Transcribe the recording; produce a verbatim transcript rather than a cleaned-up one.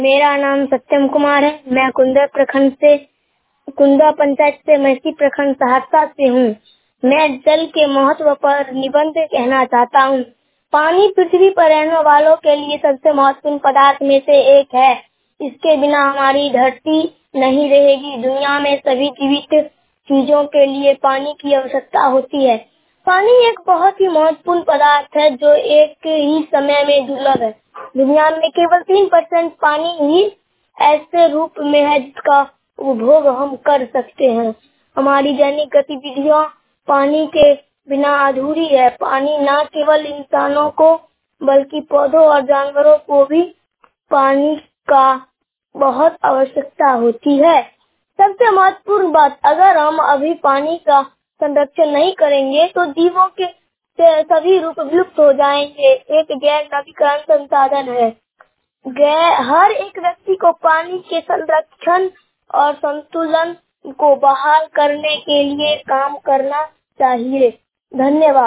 मेरा नाम सत्यम कुमार है। मैं कुंदा प्रखंड से कुंदा पंचायत से मैसी प्रखंड सहरसा से हूँ। मैं जल के महत्व पर निबंध कहना चाहता हूँ। पानी पृथ्वी पर रहने वालों के लिए सबसे महत्वपूर्ण पदार्थ में से एक है। इसके बिना हमारी धरती नहीं रहेगी। दुनिया में सभी जीवित चीजों के लिए पानी की आवश्यकता होती है। पानी एक बहुत ही महत्वपूर्ण पदार्थ है जो एक ही समय में दुर्लभ है। दुनिया में केवल तीन परसेंट पानी ही ऐसे रूप में है जिसका उपभोग हम कर सकते हैं। हमारी दैनिक गतिविधियां पानी के बिना अधूरी है। पानी न केवल इंसानों को बल्कि पौधों और जानवरों को भी पानी का बहुत आवश्यकता होती है। सबसे महत्वपूर्ण बात, अगर हम अभी पानी का संरक्षण नहीं करेंगे तो जीवों के सभी रूप विलुप्त हो जाएंगे। एक गैर नवीकरण संसाधन है। हर एक व्यक्ति को पानी के संरक्षण और संतुलन को बहाल करने के लिए काम करना चाहिए। धन्यवाद।